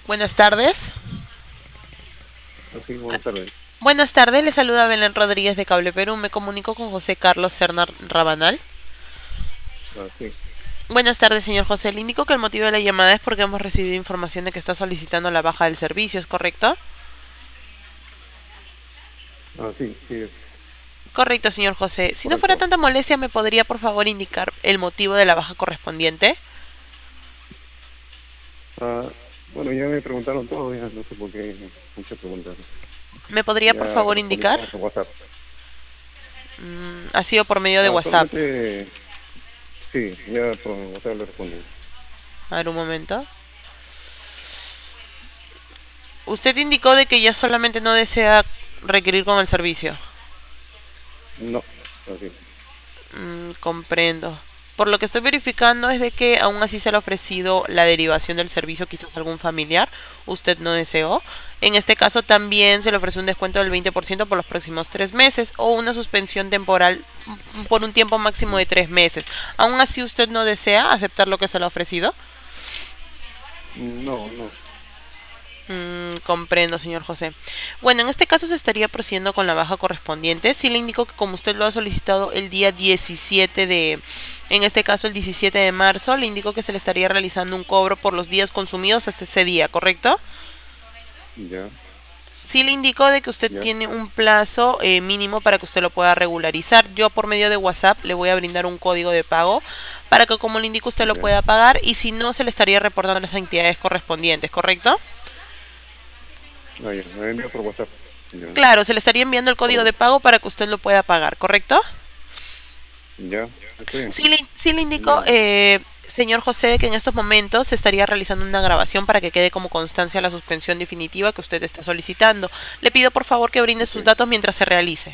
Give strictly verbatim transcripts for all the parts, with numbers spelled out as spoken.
Buenas tardes. Ah, sí, buenas tardes. Buenas tardes, le saluda Belén Rodríguez de Cable Perú. Me comunico con José Carlos Serna Rabanal. Ah, sí. Buenas tardes, señor José. Le indico que el motivo de la llamada es porque hemos recibido información de que está solicitando la baja del servicio, ¿es correcto? Ah, sí, sí, es Correcto, señor José. Si no fuera correcto. tanta molestia, ¿me podría por favor indicar el motivo de la baja correspondiente? Ah, bueno, ya me preguntaron todo, ya no sé por qué muchas preguntas. ¿Me podría por Ya favor respondí indicar? todo por WhatsApp. Mm, ha sido por medio de Ah, WhatsApp. solamente, sí, ya por WhatsApp le respondí. A ver un momento. Usted indicó de que ya solamente no desea requerir con el servicio. No, así. Mm, comprendo. Por lo que estoy verificando es de que aún así se le ha ofrecido la derivación del servicio quizás a algún familiar, usted no deseó. En este caso también se le ofrece un descuento del veinte por ciento por los próximos tres meses o una suspensión temporal por un tiempo máximo de tres meses. Aún así usted no desea aceptar lo que se le ha ofrecido. No, no, Mm, comprendo, señor José. Bueno, en este caso se estaría procediendo con la baja correspondiente. Sí le indico que como usted lo ha solicitado el día diecisiete de, en este caso el diecisiete de marzo, le indico que se le estaría realizando un cobro por los días consumidos hasta ese día, ¿correcto? ya, Sí le indico de que usted ya, tiene un plazo eh, mínimo para que usted lo pueda regularizar. Yo por medio de WhatsApp le voy a brindar un código de pago para que como le indico usted lo ya. pueda pagar y si no se le estaría reportando a las entidades correspondientes, ¿correcto? Ah, ya, me envió por WhatsApp. Ya, Claro, se le estaría enviando el por código de WhatsApp. pago para que usted lo pueda pagar, ¿correcto? Ya, está bien. Sí le, sí le indico, Envíame. eh, señor José, que en estos momentos se estaría realizando una grabación para que quede como constancia la suspensión definitiva que usted está solicitando. Le pido por favor que brinde Ok, sus datos mientras se realice.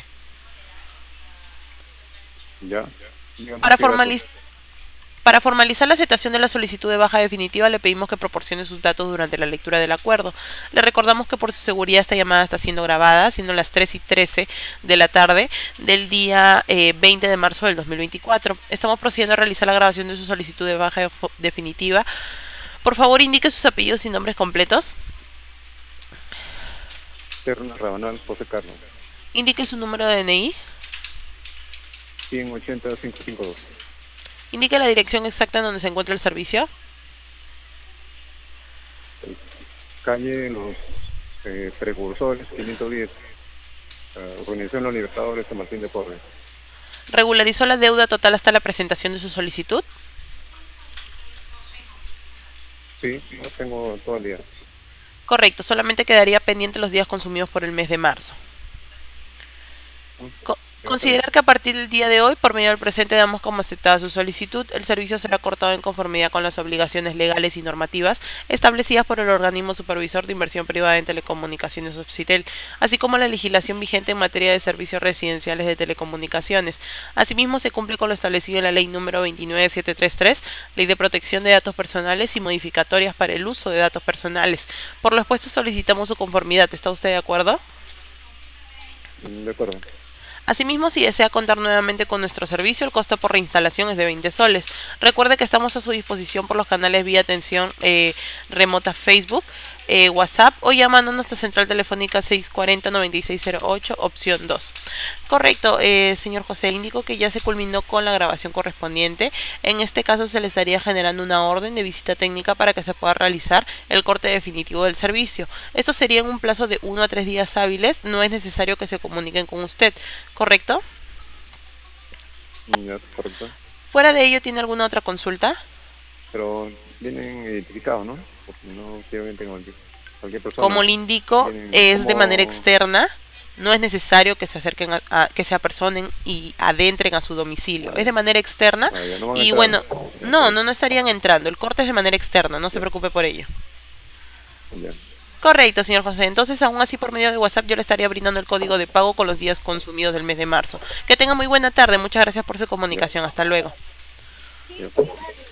ya. Dígame Para qué datos. formalizar Para formalizar la aceptación de la solicitud de baja definitiva, le pedimos que proporcione sus datos durante la lectura del acuerdo. Le recordamos que por su seguridad esta llamada está siendo grabada, siendo las tres y trece de la tarde del día eh, veinte de marzo del dos mil veinticuatro. Estamos procediendo a realizar la grabación de su solicitud de baja definitiva. Por favor, indique sus apellidos y nombres completos. Terna Rabanal, José Carlos. Indique su número de D N I. ciento ochenta, quinientos cincuenta y dos. Indique la dirección exacta en donde se encuentra el servicio. Calle Los eh, Precursores, quinientos diez. Uh, Organización Los Libertadores, San Martín de Porres. Regularizó la deuda total hasta la presentación de su solicitud. Sí, no tengo todo el día. Correcto, solamente quedaría pendiente los días consumidos por el mes de marzo. ¿No? Co- Ya está bien. considerar que a partir del día de hoy, por medio del presente, damos como aceptada su solicitud. El servicio será cortado en conformidad con las obligaciones legales y normativas establecidas por el organismo supervisor de inversión privada en telecomunicaciones Obsitel, así como la legislación vigente en materia de servicios residenciales de telecomunicaciones. Asimismo, se cumple con lo establecido en la ley número veintinueve mil setecientos treinta y tres, Ley de Protección de Datos Personales y modificatorias para el uso de datos personales. Por lo expuesto, solicitamos su conformidad. ¿Está usted de acuerdo? Mm, De acuerdo. Asimismo, si desea contar nuevamente con nuestro servicio, el costo por reinstalación es de veinte soles. Recuerde que estamos a su disposición por los canales vía atención eh, remota Facebook, eh, WhatsApp o llamando a nuestra central telefónica seis cuatro cero, nueve seis cero ocho, opción dos. Correcto, eh, señor José, indico que ya se culminó con la grabación correspondiente. En este caso se le estaría generando una orden de visita técnica para que se pueda realizar el corte definitivo del servicio. Esto sería en un plazo de uno a tres días hábiles. No es necesario que se comuniquen con usted, ¿correcto? Mm, Ya, correcto. Fuera de ello, ¿tiene alguna otra consulta? Pero vienen identificados, ¿no? Porque no quiero que tenga cualquier, cualquier Como persona. le indico, Vienen es de manera como... externa. No es necesario que se acerquen a, a- que se apersonen y adentren a su domicilio. Ah, Es de ya. manera externa Ah, ya no van a y entrar. bueno, Ya, no, no, correcto. no estarían entrando. El corte es de manera externa, no se Ya, preocupe por ello. ya. Correcto, señor José. Entonces, aún así, por medio de WhatsApp, yo le estaría brindando el código de pago con los días consumidos del mes de marzo. Que tenga muy buena tarde. Muchas gracias por su Ya, comunicación. Hasta luego. ya.